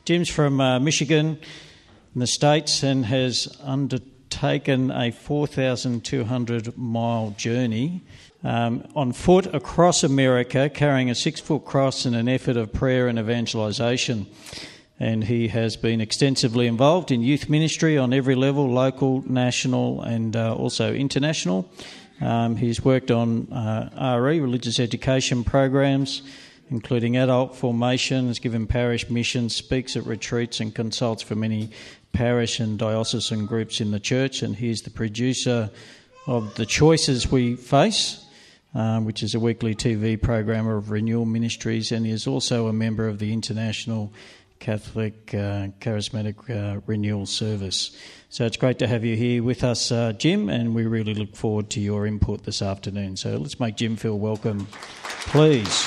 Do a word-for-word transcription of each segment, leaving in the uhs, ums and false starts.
Jim's from uh, Michigan in the States and has undertaken a four thousand two hundred mile journey um, on foot across America, carrying a six-foot cross in an effort of prayer and evangelisation. And he has been extensively involved in youth ministry on every level, local, national and uh, also international. Um, he's worked on uh, R E, religious education programs, including adult formation, has given parish missions, speaks at retreats and consults for many parish and diocesan groups in the church. And he's the producer of The Choices We Face, um, which is a weekly T V program of Renewal Ministries, and he is also a member of the International Catholic uh, Charismatic uh, Renewal Service. So it's great to have you here with us, uh, Jim, and we really look forward to your input this afternoon. So let's make Jim feel welcome, please.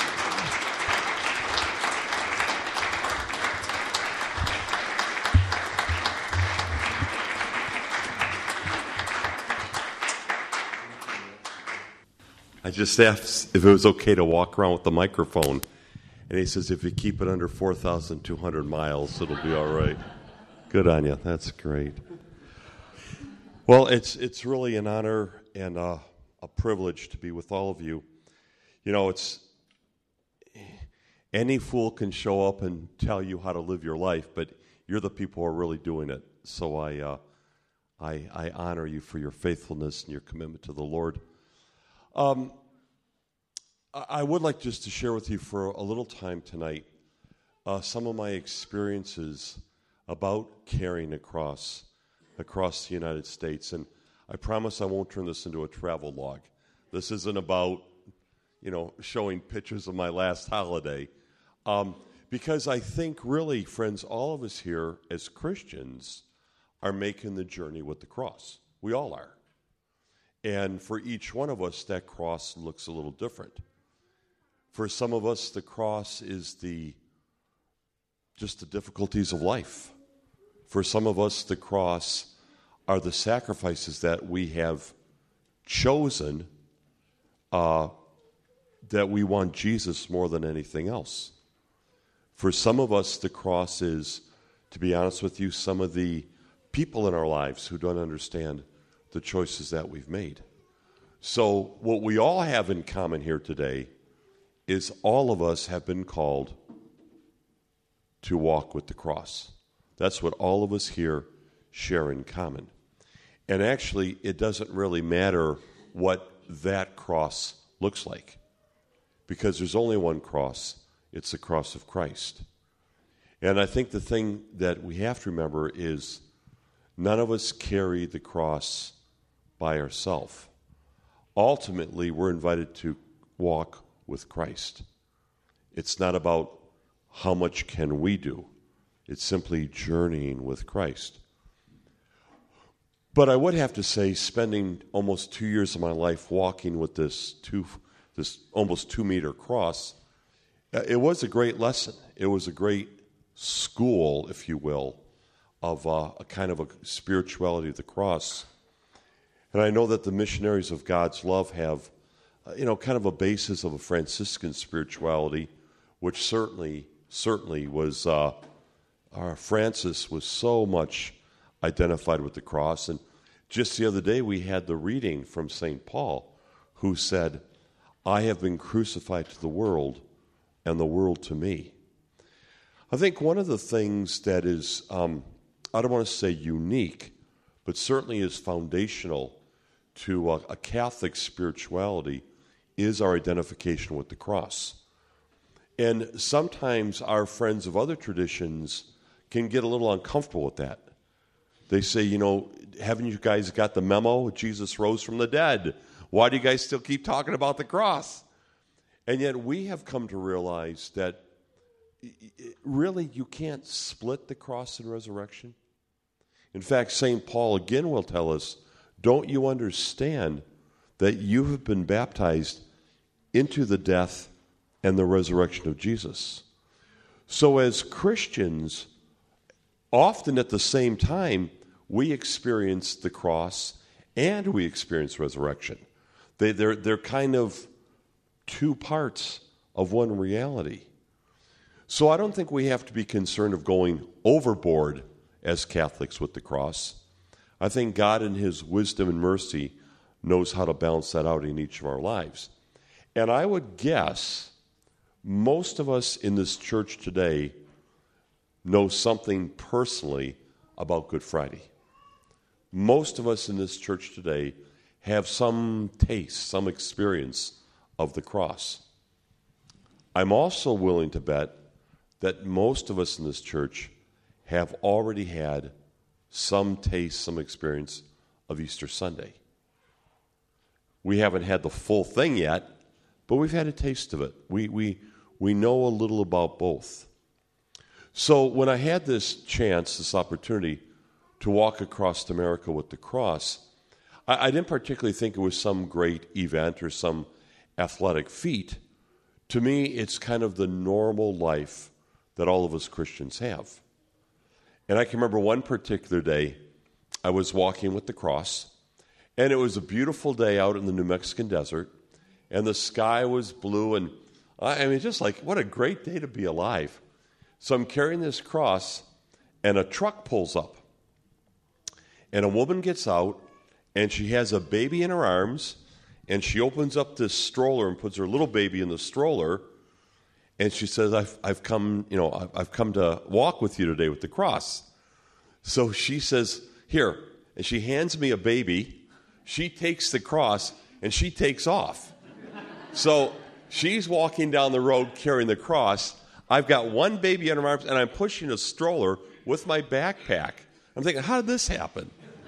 I just asked if it was okay to walk around with the microphone. And he says, if you keep it under four thousand two hundred miles, it'll be all right. Good on you. That's great. Well, it's it's really an honor and a, a privilege to be with all of you. You know, it's any fool can show up and tell you how to live your life, but you're the people who are really doing it. So I, uh, I, I honor you for your faithfulness and your commitment to the Lord. Um. I would like just to share with you for a little time tonight uh, some of my experiences about carrying a cross across the United States. And I promise I won't turn this into a travel log. This isn't about, you know, showing pictures of my last holiday. Um, because I think really, friends, all of us here as Christians are making the journey with the cross. We all are. And for each one of us, that cross looks a little different. For some of us, the cross is the just the difficulties of life. For some of us, the cross are the sacrifices that we have chosen, uh, that we want Jesus more than anything else. For some of us, the cross is, to be honest with you, some of the people in our lives who don't understand the choices that we've made. So what we all have in common here today is all of us have been called to walk with the cross. That's what all of us here share in common. And actually, it doesn't really matter what that cross looks like, because there's only one cross. It's the cross of Christ. And I think the thing that we have to remember is none of us carry the cross by ourselves. Ultimately, we're invited to walk with Christ. It's not about how much can we do. It's simply journeying with Christ. But I would have to say, spending almost two years of my life walking with this two, this almost two-meter cross, it was a great lesson. It was a great school, if you will, of uh, a kind of a spirituality of the cross. And I know that the missionaries of God's love have Uh, you know, kind of a basis of a Franciscan spirituality, which certainly, certainly was, uh, our Francis was so much identified with the cross. And just the other day we had the reading from Saint Paul, who said, I have been crucified to the world and the world to me. I think one of the things that is, um, I don't want to say unique, but certainly is foundational to a, a Catholic spirituality is our identification with the cross. And sometimes our friends of other traditions can get a little uncomfortable with that. They say, you know, haven't you guys got the memo? Jesus rose from the dead. Why do you guys still keep talking about the cross? And yet we have come to realize that really you can't split the cross and resurrection. In fact, Saint Paul again will tell us, don't you understand that you have been baptized into the death and the resurrection of Jesus? So as Christians, often at the same time, we experience the cross and we experience resurrection. They, they're, they're kind of two parts of one reality. So I don't think we have to be concerned of going overboard as Catholics with the cross. I think God in his wisdom and mercy knows how to balance that out in each of our lives. And I would guess most of us in this church today know something personally about Good Friday. Most of us in this church today have some taste, some experience of the cross. I'm also willing to bet that most of us in this church have already had some taste, some experience of Easter Sunday. We haven't had the full thing yet, but we've had a taste of it. We, we, we know a little about both. So when I had this chance, this opportunity to walk across America with the cross, I, I didn't particularly think it was some great event or some athletic feat. To me, it's kind of the normal life that all of us Christians have. And I can remember one particular day, I was walking with the cross, and it was a beautiful day out in the New Mexican desert, and the sky was blue, and I mean, just like, what a great day to be alive. So I'm carrying this cross, and a truck pulls up, and a woman gets out, and she has a baby in her arms, and she opens up this stroller and puts her little baby in the stroller, and she says, I've, I've come, you know, I've, I've come to walk with you today with the cross. So she says, here, and she hands me a baby. She takes the cross, and she takes off. So she's walking down the road carrying the cross. I've got one baby in her arms, and I'm pushing a stroller with my backpack. I'm thinking, how did this happen?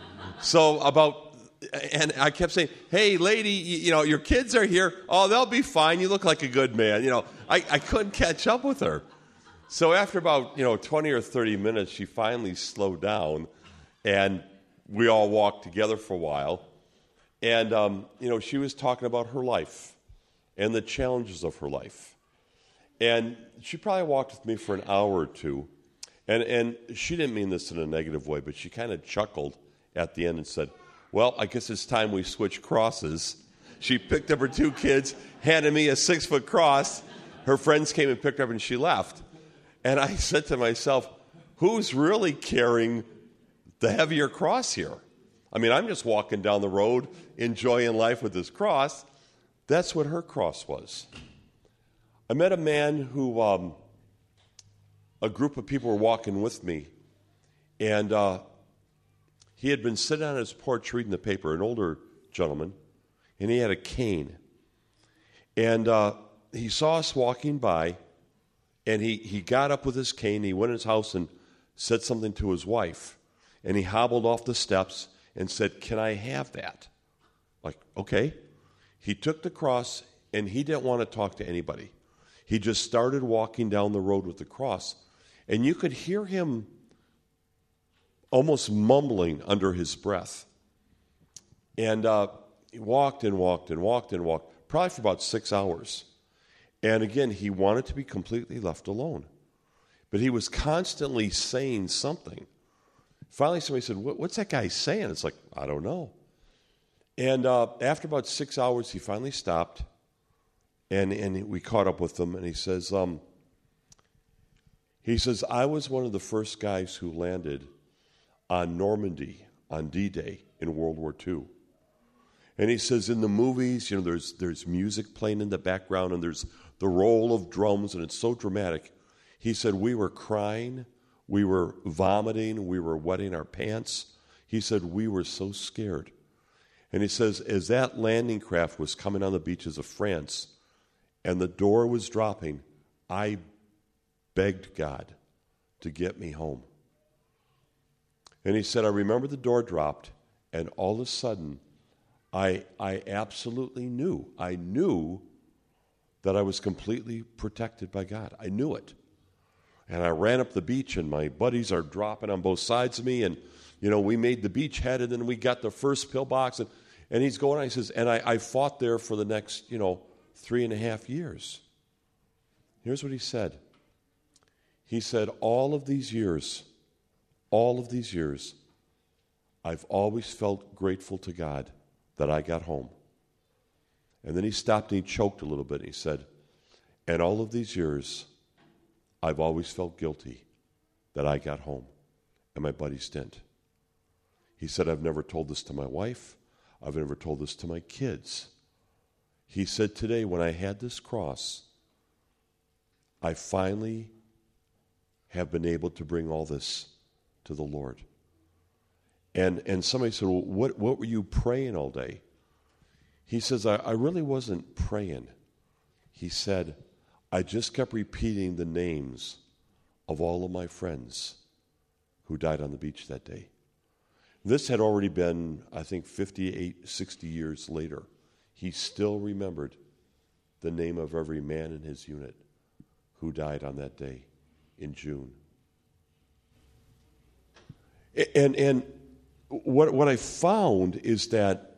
So about, and I kept saying, hey, lady, you, you know, your kids are here. Oh, they'll be fine. You look like a good man. You know, I, I couldn't catch up with her. So after about, you know, twenty or thirty minutes, she finally slowed down, and we all walked together for a while. And, um, you know, she was talking about her life and the challenges of her life. And she probably walked with me for an hour or two. And, and she didn't mean this in a negative way, but she kind of chuckled at the end and said, well, I guess it's time we switch crosses. She picked up her two kids, handed me a six-foot cross. Her friends came and picked her up, and she left. And I said to myself, who's really carrying the heavier cross here? I mean, I'm just walking down the road, enjoying life with this cross. That's what her cross was. I met a man who, um, a group of people were walking with me, and uh, he had been sitting on his porch reading the paper, an older gentleman, and he had a cane. And uh, he saw us walking by, and he, he got up with his cane, he went in his house and said something to his wife, and he hobbled off the steps and said, can I have that? Like, okay. He took the cross, and he didn't want to talk to anybody. He just started walking down the road with the cross. And you could hear him almost mumbling under his breath. And uh, he walked and walked and walked and walked, probably for about six hours. And again, he wanted to be completely left alone. But he was constantly saying something. Finally, somebody said, what, what's that guy saying? It's like, I don't know. And uh, after about six hours, he finally stopped, and, and we caught up with him, and he says, um, he says, I was one of the first guys who landed on Normandy on D-Day in World War Two. And he says, in the movies, you know, there's there's music playing in the background, and there's the roll of drums, and it's so dramatic. He said, we were crying, we were vomiting, we were wetting our pants. He said, we were so scared. And he says, as that landing craft was coming on the beaches of France and the door was dropping, I begged God to get me home. And he said, I remember the door dropped, and all of a sudden, I, I absolutely knew, I knew that I was completely protected by God. I knew it. And I ran up the beach, and my buddies are dropping on both sides of me, and, you know, we made the beachhead, and then we got the first pillbox, and, and he's going on, he says, and I, I fought there for the next, you know, three and a half years. Here's what he said. He said, all of these years, all of these years, I've always felt grateful to God that I got home. And then he stopped and he choked a little bit, and he said, and all of these years, I've always felt guilty that I got home and my buddies didn't. He said, I've never told this to my wife. I've never told this to my kids. He said, today when I had this cross, I finally have been able to bring all this to the Lord. And and somebody said, well, what, what were you praying all day? He says, I, I really wasn't praying. He said, I just kept repeating the names of all of my friends who died on the beach that day. This had already been, I think, fifty-eight, sixty years later. He still remembered the name of every man in his unit who died on that day in June. And and what what I found is that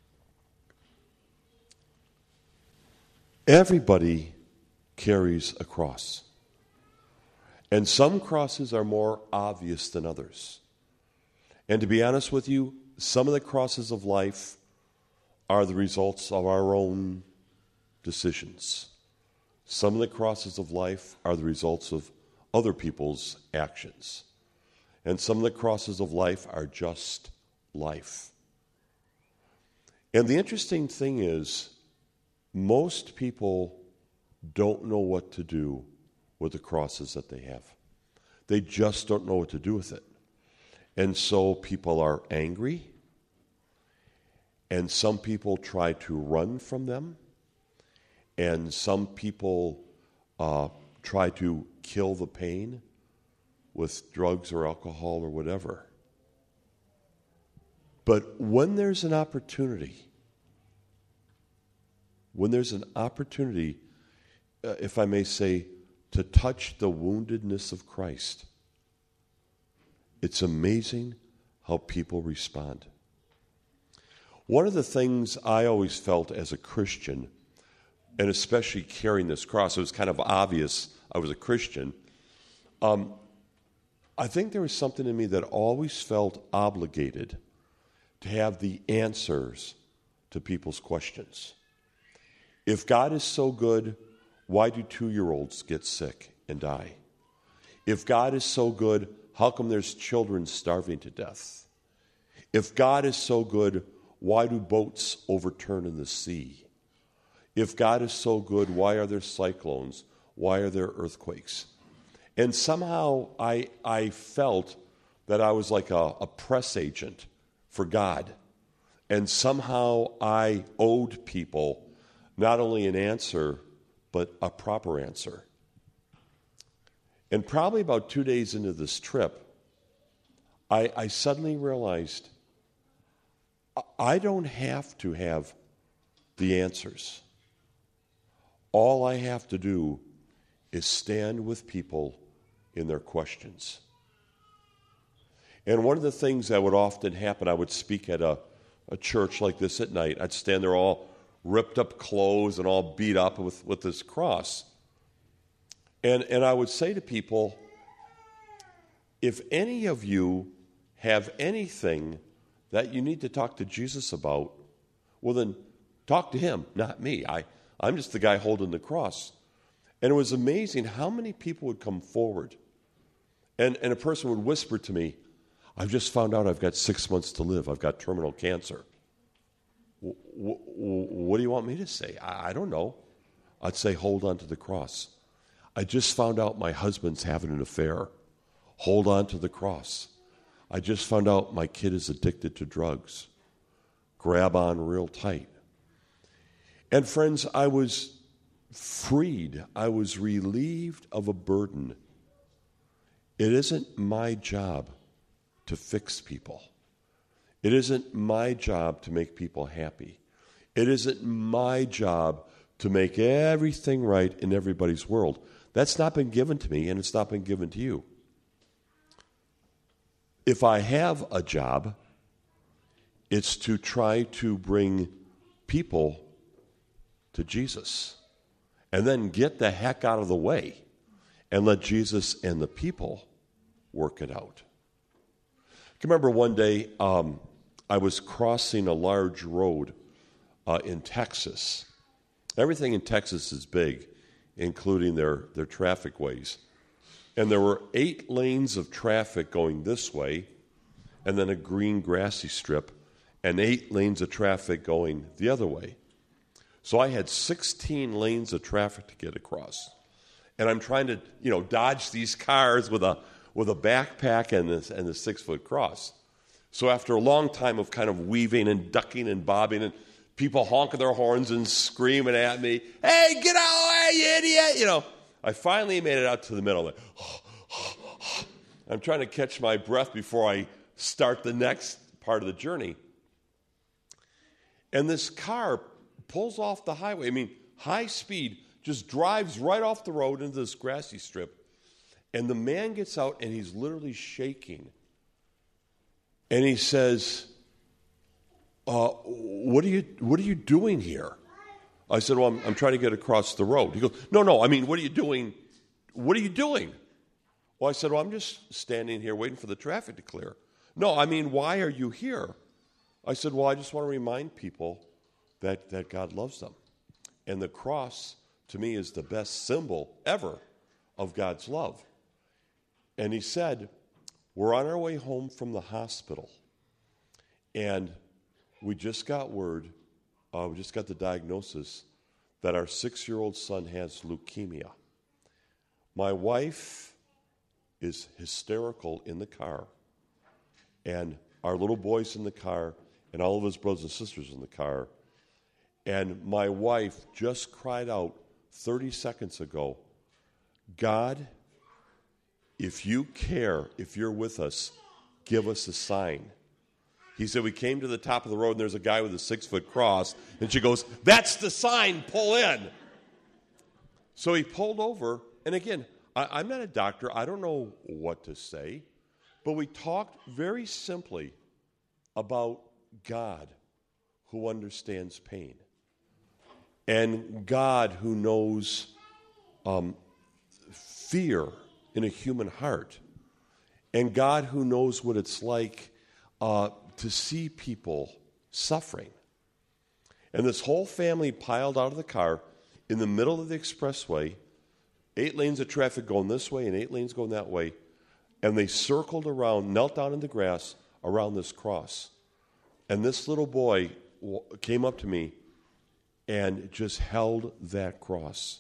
everybody carries a cross. And some crosses are more obvious than others. And to be honest with you, some of the crosses of life are the results of our own decisions. Some of the crosses of life are the results of other people's actions. And some of the crosses of life are just life. And the interesting thing is, most people don't know what to do with the crosses that they have. They just don't know what to do with it. And so people are angry, and some people try to run from them, and some people uh, try to kill the pain with drugs or alcohol or whatever. But when there's an opportunity, when there's an opportunity, uh, if I may say, to touch the woundedness of Christ, it's amazing how people respond. One of the things I always felt as a Christian, and especially carrying this cross, it was kind of obvious I was a Christian. Um, I think there was something in me that always felt obligated to have the answers to people's questions. If God is so good, why do two-year-olds get sick and die? If God is so good, how come there's children starving to death? If God is so good, why do boats overturn in the sea? If God is so good, why are there cyclones? Why are there earthquakes? And somehow I I felt that I was like a, a press agent for God. And somehow I owed people not only an answer, but a proper answer. And probably about two days into this trip, I, I suddenly realized I don't have to have the answers. All I have to do is stand with people in their questions. And one of the things that would often happen, I would speak at a, a church like this at night. I'd stand there all ripped up clothes and all beat up with, with this cross. And, and I would say to people, if any of you have anything that you need to talk to Jesus about, well then talk to him, not me. I, I'm just the guy holding the cross. And it was amazing how many people would come forward. And, and a person would whisper to me, I've just found out I've got six months to live. I've got terminal cancer. W- w- what do you want me to say? I, I don't know. I'd say, hold on to the cross. I just found out my husband's having an affair. Hold on to the cross. I just found out my kid is addicted to drugs. Grab on real tight. And friends, I was freed. I was relieved of a burden. It isn't my job to fix people. It isn't my job to make people happy. It isn't my job to make everything right in everybody's world. That's not been given to me, and it's not been given to you. If I have a job, it's to try to bring people to Jesus and then get the heck out of the way and let Jesus and the people work it out. I can remember one day um, I was crossing a large road uh, in Texas. Everything in Texas is big, including their, their traffic ways. And there were eight lanes of traffic going this way, and then a green grassy strip, and eight lanes of traffic going the other way. So I had sixteen lanes of traffic to get across. And I'm trying to, you know, dodge these cars with a with a backpack and this and the six-foot cross. So after a long time of kind of weaving and ducking and bobbing and people honking their horns and screaming at me, "Hey, get out of the way, you idiot!" You know, I finally made it out to the middle. Like, I'm trying to catch my breath before I start the next part of the journey. And this car pulls off the highway. I mean, high speed, just drives right off the road into this grassy strip. And the man gets out, and he's literally shaking. And he says, uh, what are you what are you doing here? I said, well, I'm, I'm trying to get across the road. He goes, no, no, I mean, what are you doing? What are you doing? Well, I said, well, I'm just standing here waiting for the traffic to clear. No, I mean, why are you here? I said, well, I just want to remind people that, that God loves them. And the cross, to me, is the best symbol ever of God's love. And he said, we're on our way home from the hospital, and we just got word, uh, we just got the diagnosis that our six-year-old son has leukemia. My wife is hysterical in the car, and our little boy's in the car, and all of his brothers and sisters in the car. And my wife just cried out thirty seconds ago, God, if you care, if you're with us, give us a sign. He said, we came to the top of the road, and there's a guy with a six-foot cross, and she goes, that's the sign, pull in. So he pulled over, and again, I, I'm not a doctor. I don't know what to say, but we talked very simply about God who understands pain, and God who knows um, fear in a human heart, and God who knows what it's like uh, to see people suffering. And this whole family piled out of the car in the middle of the expressway, eight lanes of traffic going this way and eight lanes going that way, and they circled around, knelt down in the grass around this cross. And this little boy came up to me and just held that cross.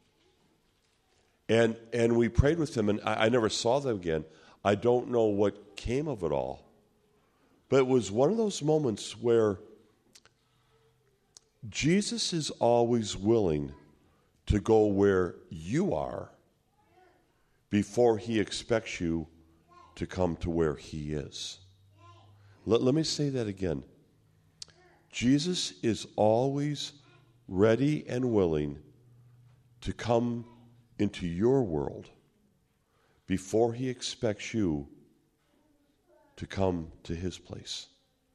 And and we prayed with him, and I, I never saw them again. I don't know what came of it all. But it was one of those moments where Jesus is always willing to go where you are before he expects you to come to where he is. Let, let me say that again. Jesus is always ready and willing to come into your world before he expects you to come to his place.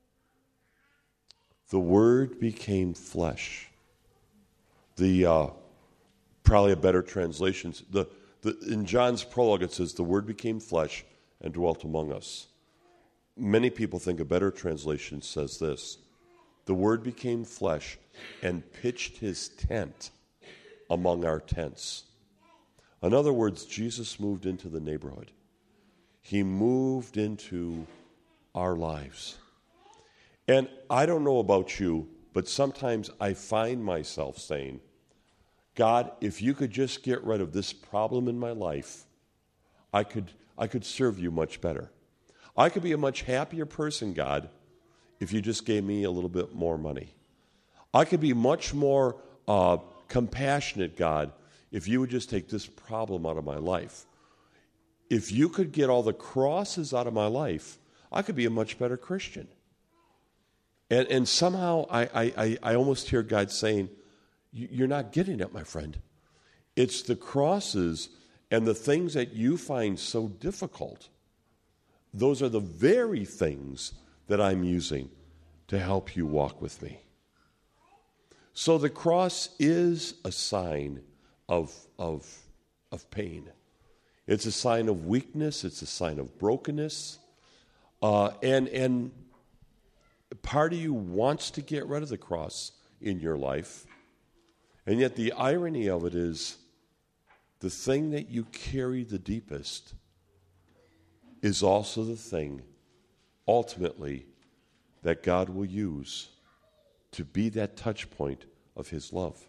The Word became flesh. The uh, probably a better translation. The, the in John's prologue it says the Word became flesh and dwelt among us. Many people think a better translation says this: the Word became flesh and pitched his tent among our tents. In other words, Jesus moved into the neighborhood. He moved into our lives. And I don't know about you, but sometimes I find myself saying, God, if you could just get rid of this problem in my life, I could, I could serve you much better. I could be a much happier person, God, if you just gave me a little bit more money. I could be much more uh, compassionate, God, if you would just take this problem out of my life. If you could get all the crosses out of my life, I could be a much better Christian. And, and somehow I, I, I almost hear God saying, you're not getting it, my friend. It's the crosses and the things that you find so difficult. Those are the very things that I'm using to help you walk with me. So the cross is a sign of, of, of pain. It's a sign of weakness. It's a sign of brokenness. Uh, and, and part of you wants to get rid of the cross in your life. And yet the irony of it is the thing that you carry the deepest is also the thing, ultimately, that God will use to be that touch point of his love.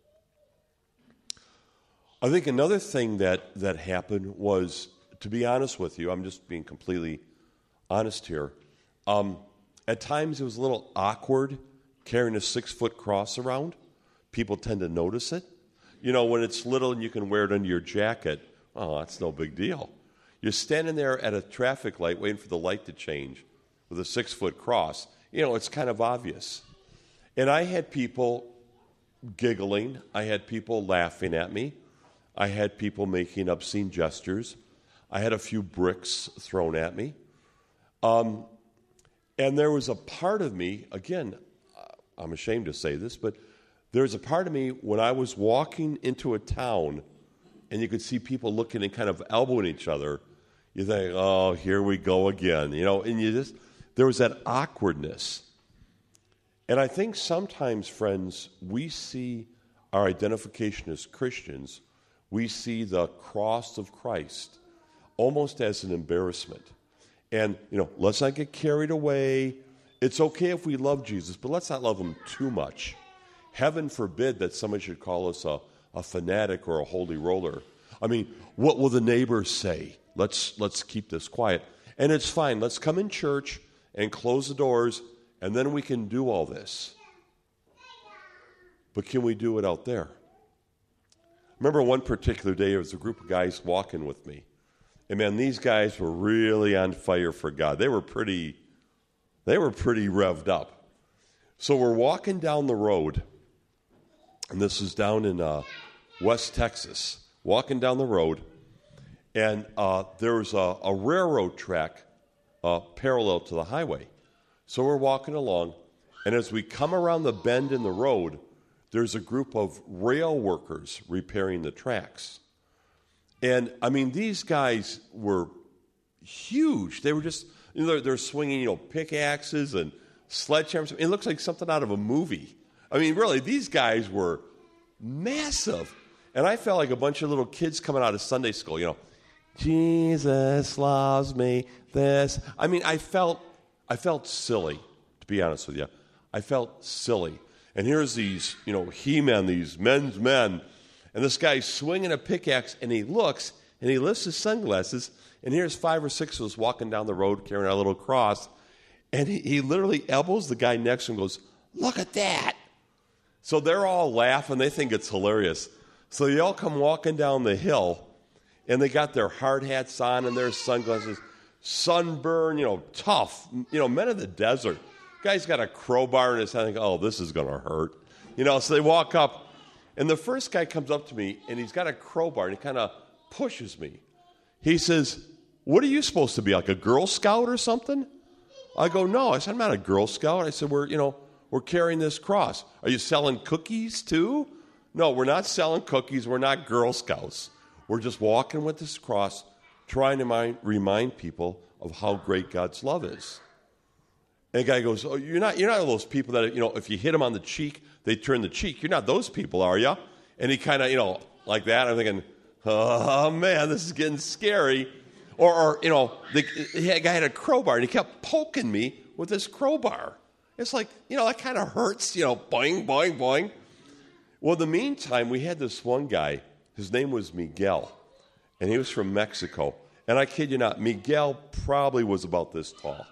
I think another thing that, that happened was, to be honest with you, I'm just being completely honest here, um, at times it was a little awkward carrying a six-foot cross around. People tend to notice it. You know, when it's little and you can wear it under your jacket, oh, that's no big deal. You're standing there at a traffic light waiting for the light to change with a six-foot cross. You know, it's kind of obvious. And I had people giggling. I had people laughing at me. I had people making obscene gestures. I had a few bricks thrown at me. Um, and there was a part of me, again, I'm ashamed to say this, but there was a part of me when I was walking into a town and you could see people looking and kind of elbowing each other, you think, oh, here we go again. You know, and you just, there was that awkwardness. And I think sometimes, friends, we see our identification as Christians, we see the cross of Christ almost as an embarrassment. And, you know, let's not get carried away. It's okay if we love Jesus, but let's not love him too much. Heaven forbid that somebody should call us a, a fanatic or a holy roller. I mean, what will the neighbors say? Let's, let's keep this quiet. And it's fine. Let's come in church and close the doors, and then we can do all this. But can we do it out there? I remember one particular day, there was a group of guys walking with me. And man, these guys were really on fire for God. They were pretty, they were pretty revved up. So we're walking down the road, and this is down in uh, West Texas, walking down the road, and uh, there was a, a railroad track uh, parallel to the highway. So we're walking along, and as we come around the bend in the road, there's a group of rail workers repairing the tracks. And, I mean, these guys were huge. They were just, you know, they're, they're swinging, you know, pickaxes and sledgehammers. It looks like something out of a movie. I mean, really, these guys were massive. And I felt like a bunch of little kids coming out of Sunday school, you know, Jesus loves me, this. I mean, I felt, I felt silly, to be honest with you. I felt silly. And here's these, you know, he-men, these men's men, and this guy's swinging a pickaxe, and he looks, and he lifts his sunglasses, and here's five or six of us walking down the road carrying our little cross, and he, he literally elbows the guy next to him and goes, look at that. So they're all laughing. They think it's hilarious. So they all come walking down the hill, and they got their hard hats on and their sunglasses, sunburn, you know, tough, you know, men of the desert. Guy's got a crowbar in his hand. I think, oh, this is going to hurt. You know, so they walk up. And the first guy comes up to me, and he's got a crowbar, and he kind of pushes me. He says, what are you supposed to be, like a Girl Scout or something? I go, no. I said, I'm not a Girl Scout. I said, we're, you know, we're carrying this cross. Are you selling cookies too? No, we're not selling cookies. We're not Girl Scouts. We're just walking with this cross, trying to mind, remind people of how great God's love is. And the guy goes, oh, you're not, you're not those people that, you know, if you hit them on the cheek, they turn the cheek. You're not those people, are you? And he kind of, you know, like that. I'm thinking, oh, man, this is getting scary. Or, or you know, the, the guy had a crowbar, and he kept poking me with this crowbar. It's like, you know, that kind of hurts, you know, boing, boing, boing. Well, in the meantime, we had this one guy. His name was Miguel, and he was from Mexico. And I kid you not, Miguel probably was about this tall.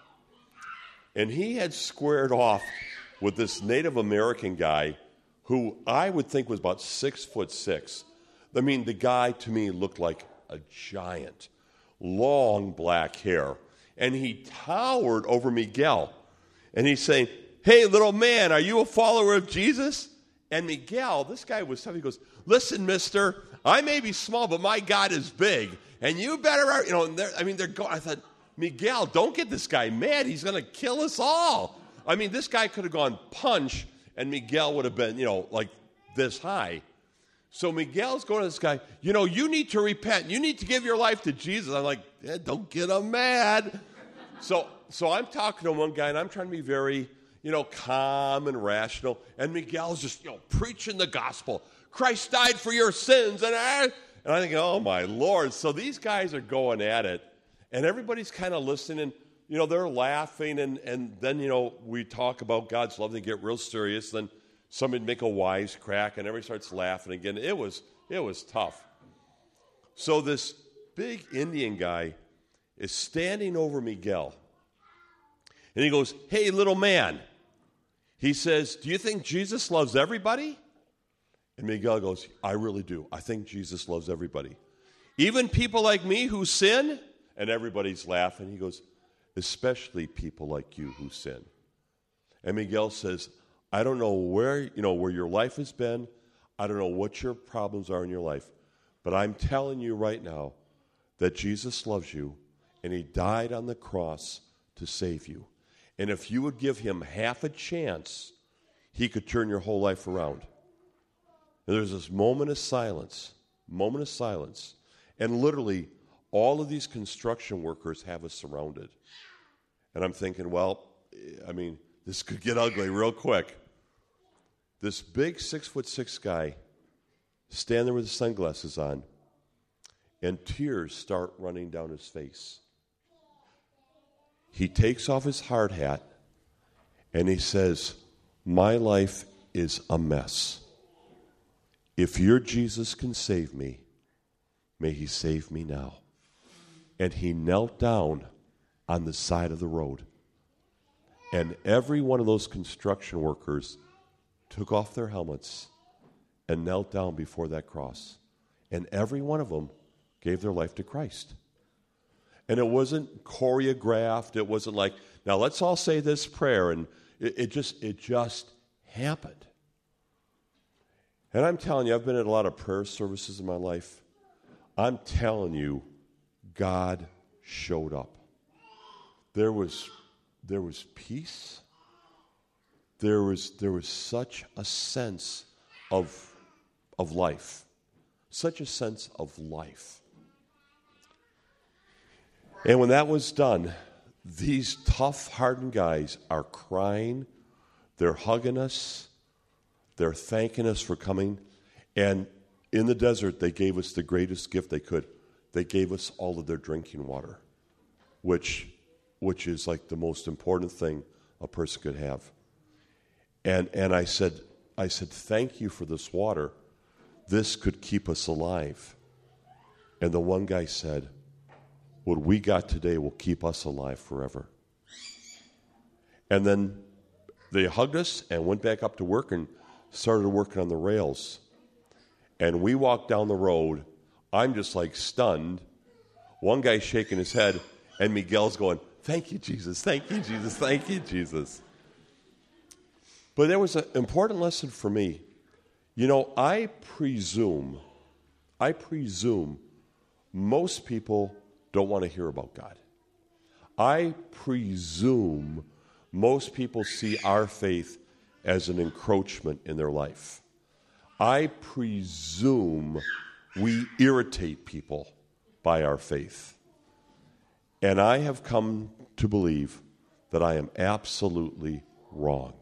And he had squared off with this Native American guy who I would think was about six foot six. I mean, the guy to me looked like a giant, long black hair. And he towered over Miguel. And he's saying, hey, little man, are you a follower of Jesus? And Miguel, this guy was tough. He goes, listen, mister, I may be small, but my God is big. And you better, you know, and I mean, they're going, I thought, Miguel, don't get this guy mad. He's going to kill us all. I mean, this guy could have gone punch, and Miguel would have been, you know, like this high. So Miguel's going to this guy, you know, you need to repent. You need to give your life to Jesus. I'm like, eh, don't get him mad. so so I'm talking to one guy, and I'm trying to be very, you know, calm and rational. And Miguel's just, you know, preaching the gospel. Christ died for your sins. And I, And I'm thinking, oh, my Lord. So these guys are going at it, and everybody's kind of listening. You know, they're laughing, and, and then, you know, we talk about God's love, and they get real serious. Then somebody make a wisecrack, and everybody starts laughing again. It was, it was tough. So this big Indian guy is standing over Miguel, and he goes, hey, little man. He says, do you think Jesus loves everybody? And Miguel goes, I really do. I think Jesus loves everybody. Even people like me who sin? And everybody's laughing. He goes, especially people like you who sin. And Miguel says, I don't know where, you know, where your life has been. I don't know what your problems are in your life. But I'm telling you right now that Jesus loves you, and he died on the cross to save you. And if you would give him half a chance, he could turn your whole life around. And there's this moment of silence, moment of silence. And literally, all of these construction workers have us surrounded. And I'm thinking, well, I mean, this could get ugly real quick. This big six foot six guy standing there with his sunglasses on, and tears start running down his face. He takes off his hard hat, and he says, my life is a mess. If your Jesus can save me, may he save me now. And he knelt down on the side of the road. And every one of those construction workers took off their helmets and knelt down before that cross. And every one of them gave their life to Christ. And it wasn't choreographed. It wasn't like, now let's all say this prayer. And it, it just it just happened. And I'm telling you, I've been at a lot of prayer services in my life. I'm telling you, God showed up. There was there was peace. There was there was such a sense of of life. Such a sense of life. And when that was done, these tough, hardened guys are crying. They're hugging us. They're thanking us for coming. And in the desert, they gave us the greatest gift they could. They gave us all of their drinking water, which, which is like the most important thing a person could have. And and I said, I said, thank you for this water. This could keep us alive. And the one guy said, what we got today will keep us alive forever. And then they hugged us and went back up to work and started working on the rails. And we walked down the road. I'm just like stunned. One guy's shaking his head, and Miguel's going, thank you, Jesus, thank you, Jesus, thank you, Jesus. But there was an important lesson for me. You know, I presume, I presume most people don't want to hear about God. I presume most people see our faith as an encroachment in their life. I presume we irritate people by our faith. And I have come to believe that I am absolutely wrong.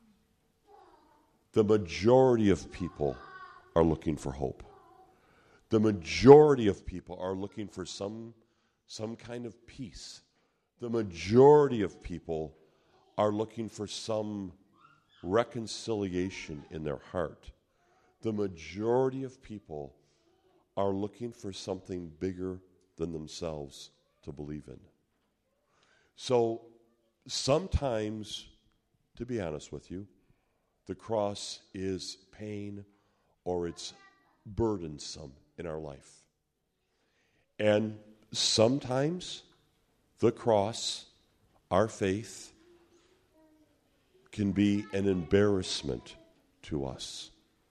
The majority of people are looking for hope. The majority of people are looking for some, some kind of peace. The majority of people are looking for some reconciliation in their heart. The majority of people are looking for something bigger than themselves to believe in. So sometimes, to be honest with you, the cross is pain or it's burdensome in our life. And sometimes the cross, our faith, can be an embarrassment to us.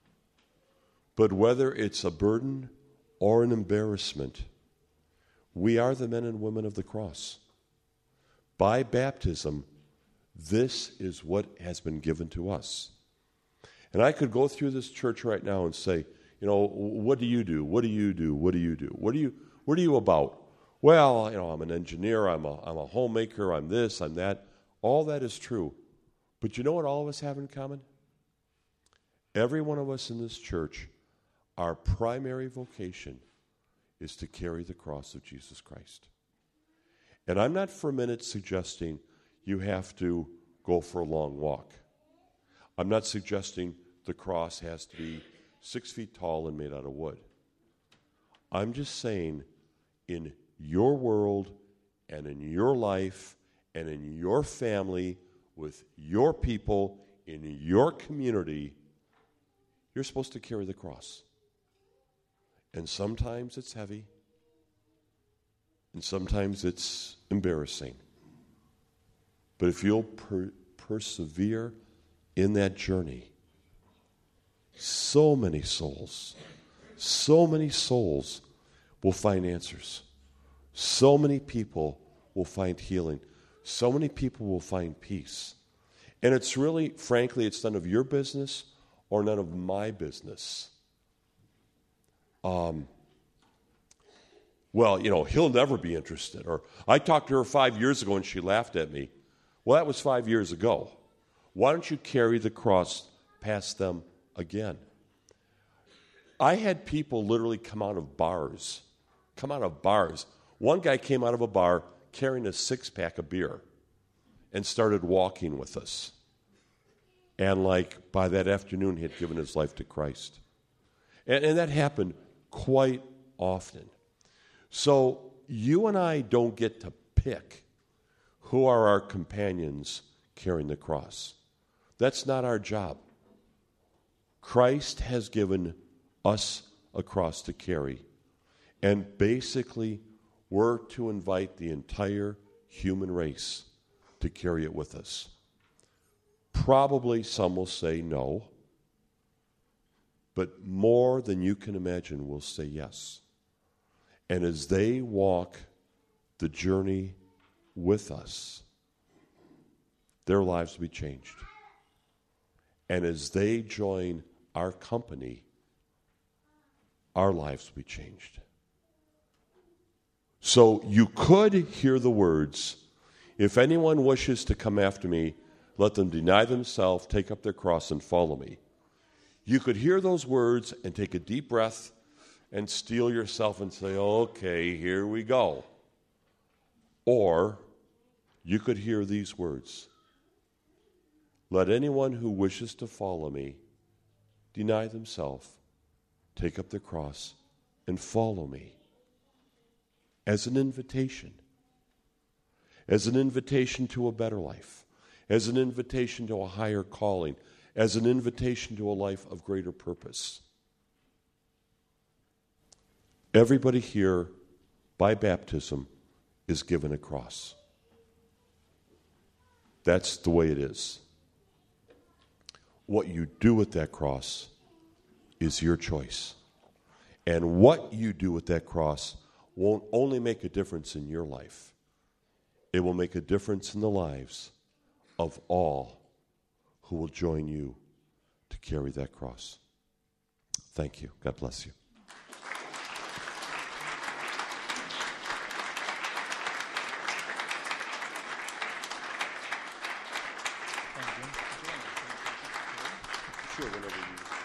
But whether it's a burden or an embarrassment, we are the men and women of the cross. By baptism, this is what has been given to us. And I could go through this church right now and say, you know, what do you do? What do you do? What do you do? What do you what are you about? Well, you know, I'm an engineer, I'm a I'm a homemaker, I'm this, I'm that. All that is true. But you know what all of us have in common? Every one of us in this church, our primary vocation is to carry the cross of Jesus Christ. And I'm not for a minute suggesting you have to go for a long walk. I'm not suggesting the cross has to be six feet tall and made out of wood. I'm just saying in your world and in your life and in your family, with your people, in your community, you're supposed to carry the cross. And sometimes it's heavy. And sometimes it's embarrassing. But if you'll per- persevere in that journey, so many souls, so many souls will find answers. So many people will find healing. So many people will find peace. And it's really, frankly, it's none of your business or none of my business. Um, well, you know, he'll never be interested. Or I talked to her five years ago and she laughed at me. Well, that was five years ago. Why don't you carry the cross past them again? I had people literally come out of bars, come out of bars. One guy came out of a bar carrying a six-pack of beer and started walking with us. And like by that afternoon, he had given his life to Christ. And, and that happened quite often. So you and I don't get to pick who are our companions carrying the cross. That's not our job. Christ has given us a cross to carry. And basically, we're to invite the entire human race to carry it with us. Probably some will say no, but more than you can imagine will say yes. And as they walk the journey with us, their lives will be changed. And as they join our company, our lives will be changed. So you could hear the words, if anyone wishes to come after me, let them deny themselves, take up their cross, and follow me. You could hear those words and take a deep breath and steel yourself and say, okay, here we go. Or you could hear these words, let anyone who wishes to follow me deny themselves, take up their cross, and follow me. As an invitation. As an invitation to a better life. As an invitation to a higher calling. As an invitation to a life of greater purpose. Everybody here, by baptism, is given a cross. That's the way it is. What you do with that cross is your choice. And what you do with that cross won't only make a difference in your life. It will make a difference in the lives of all who will join you to carry that cross. Thank you. God bless you. Sure, whenever you...